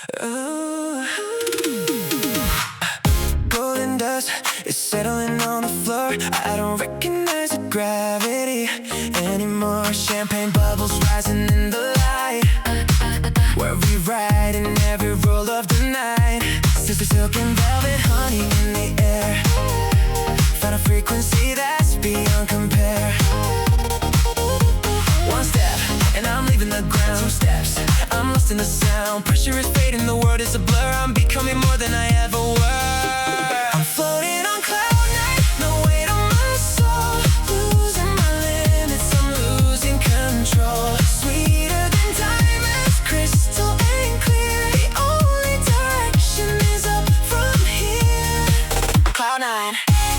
Ooh. Golden dust is settling on the floor. I don't recognize the gravity anymore. Champagne bubbles rising in the light. We're rewriting every rule of the night. Silk and velvet, honey in the air. Found a frequency that's beyond compare. One step, and I'm leaving the ground. Two steps, I'm lost in the sound. Pressure is fading, the world is a blur. I'm becoming more than I ever were. I'm floating on cloud nine, no weight on my soul. Losing my limits, I'm losing control. Sweeter than diamonds, crystal and clear. The only direction is up from here. Cloud nine.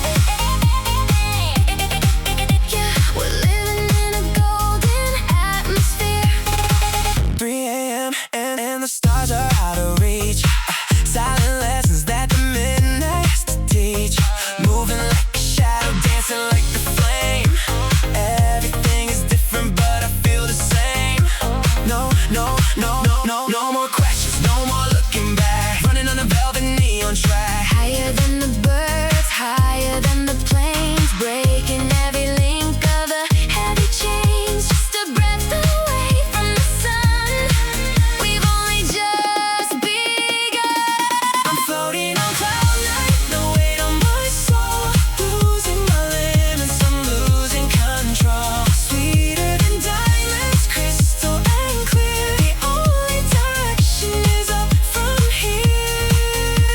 The stars are out of reach. Silent lessons that the midnight has to teach. Moving like a shadow, dancing like the flame. Everything is different, but I feel the same. No, no, no, no, no, no more questions, no more looking back. Running on a velvet neon track. Higher than the birds, higher than the planes. Breaking every link of the heavy chains. Just a breath away from the sun. We've only just begun. I'm floating on cloud nine, no weight on my soul. Losing my limits, I'm losing control. Sweeter than diamonds, crystal and clear. The only direction is up from here.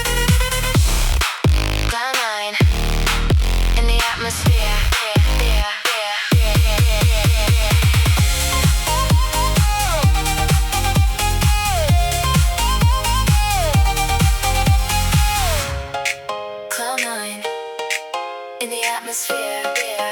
Cloud nine in the atmosphere. Cloud nine in the atmosphere.